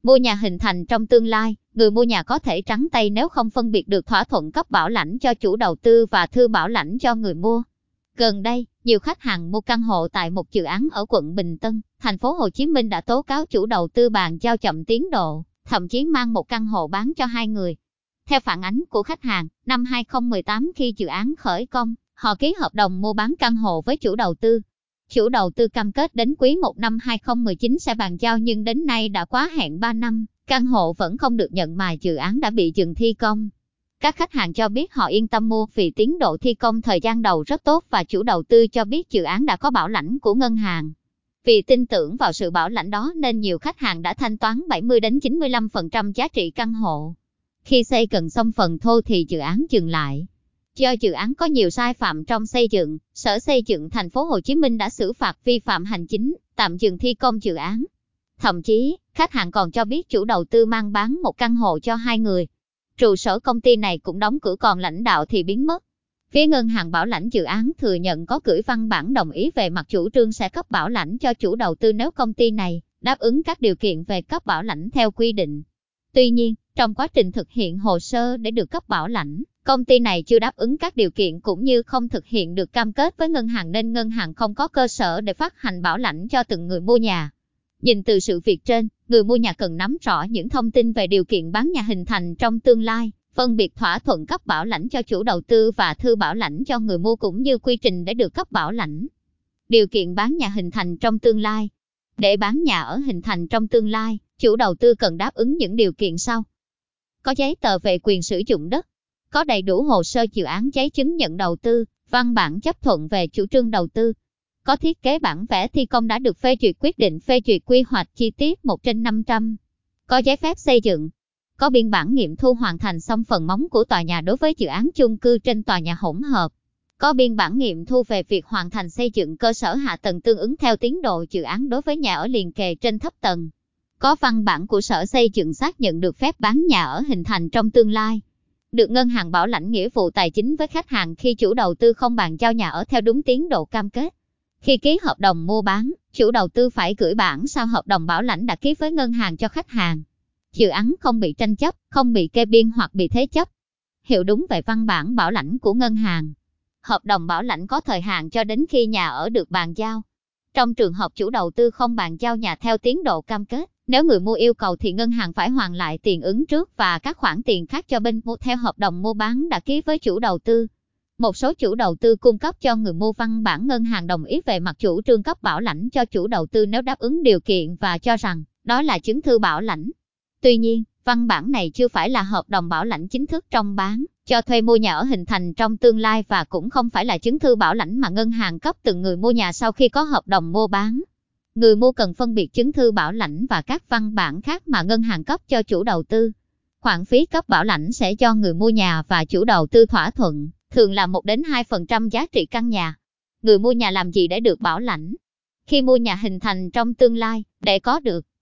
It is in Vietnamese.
Mua nhà hình thành trong tương lai, người mua nhà có thể trắng tay nếu không phân biệt được thỏa thuận cấp bảo lãnh cho chủ đầu tư và thư bảo lãnh cho người mua. Gần đây, nhiều khách hàng mua căn hộ tại một dự án ở quận Bình Tân, thành phố Hồ Chí Minh đã tố cáo chủ đầu tư bàn giao chậm tiến độ, thậm chí mang một căn hộ bán cho hai người. Theo phản ánh của khách hàng, năm 2018 khi dự án khởi công, họ ký hợp đồng mua bán căn hộ với chủ đầu tư. Chủ đầu tư cam kết đến quý 1 năm 2019 sẽ bàn giao nhưng đến nay đã quá hẹn 3 năm, căn hộ vẫn không được nhận mà dự án đã bị dừng thi công. Các khách hàng cho biết họ yên tâm mua vì tiến độ thi công thời gian đầu rất tốt và chủ đầu tư cho biết dự án đã có bảo lãnh của ngân hàng. Vì tin tưởng vào sự bảo lãnh đó nên nhiều khách hàng đã thanh toán 70 đến 95% giá trị căn hộ. Khi xây gần xong phần thô thì dự án dừng lại. Do dự án có nhiều sai phạm trong xây dựng, Sở Xây dựng thành phố Hồ Chí Minh đã xử phạt vi phạm hành chính, tạm dừng thi công dự án. Thậm chí, khách hàng còn cho biết chủ đầu tư mang bán một căn hộ cho hai người. Trụ sở công ty này cũng đóng cửa còn lãnh đạo thì biến mất. Phía ngân hàng bảo lãnh dự án thừa nhận có gửi văn bản đồng ý về mặt chủ trương sẽ cấp bảo lãnh cho chủ đầu tư nếu công ty này đáp ứng các điều kiện về cấp bảo lãnh theo quy định. Tuy nhiên, trong quá trình thực hiện hồ sơ để được cấp bảo lãnh, công ty này chưa đáp ứng các điều kiện cũng như không thực hiện được cam kết với ngân hàng nên ngân hàng không có cơ sở để phát hành bảo lãnh cho từng người mua nhà. Nhìn từ sự việc trên, người mua nhà cần nắm rõ những thông tin về điều kiện bán nhà hình thành trong tương lai, phân biệt thỏa thuận cấp bảo lãnh cho chủ đầu tư và thư bảo lãnh cho người mua cũng như quy trình để được cấp bảo lãnh. Điều kiện bán nhà hình thành trong tương lai. Để bán nhà ở hình thành trong tương lai, chủ đầu tư cần đáp ứng những điều kiện sau. Có giấy tờ về quyền sử dụng đất, có đầy đủ hồ sơ dự án giấy chứng nhận đầu tư, văn bản chấp thuận về chủ trương đầu tư. Có thiết kế bản vẽ thi công đã được phê duyệt quyết định phê duyệt quy hoạch chi tiết 1/500. Có giấy phép xây dựng. Có biên bản nghiệm thu hoàn thành xong phần móng của tòa nhà đối với dự án chung cư trên tòa nhà hỗn hợp. Có biên bản nghiệm thu về việc hoàn thành xây dựng cơ sở hạ tầng tương ứng theo tiến độ dự án đối với nhà ở liền kề trên thấp tầng. Có văn bản của Sở Xây dựng xác nhận được phép bán nhà ở hình thành trong tương lai. Được ngân hàng bảo lãnh nghĩa vụ tài chính với khách hàng khi chủ đầu tư không bàn giao nhà ở theo đúng tiến độ cam kết. Khi ký hợp đồng mua bán, chủ đầu tư phải gửi bản sao hợp đồng bảo lãnh đã ký với ngân hàng cho khách hàng. Dự án không bị tranh chấp, không bị kê biên hoặc bị thế chấp. Hiểu đúng về văn bản bảo lãnh của ngân hàng. Hợp đồng bảo lãnh có thời hạn cho đến khi nhà ở được bàn giao. Trong trường hợp chủ đầu tư không bàn giao nhà theo tiến độ cam kết, nếu người mua yêu cầu thì ngân hàng phải hoàn lại tiền ứng trước và các khoản tiền khác cho bên mua theo hợp đồng mua bán đã ký với chủ đầu tư. Một số chủ đầu tư cung cấp cho người mua văn bản ngân hàng đồng ý về mặt chủ trương cấp bảo lãnh cho chủ đầu tư nếu đáp ứng điều kiện và cho rằng đó là chứng thư bảo lãnh. Tuy nhiên, văn bản này chưa phải là hợp đồng bảo lãnh chính thức trong bán, cho thuê mua nhà ở hình thành trong tương lai và cũng không phải là chứng thư bảo lãnh mà ngân hàng cấp từng người mua nhà sau khi có hợp đồng mua bán. Người mua cần phân biệt chứng thư bảo lãnh và các văn bản khác mà ngân hàng cấp cho chủ đầu tư. Khoản phí cấp bảo lãnh sẽ do người mua nhà và chủ đầu tư thỏa thuận, thường là 1 đến 2% giá trị căn nhà. Người mua nhà làm gì để được bảo lãnh? Khi mua nhà hình thành trong tương lai, để có được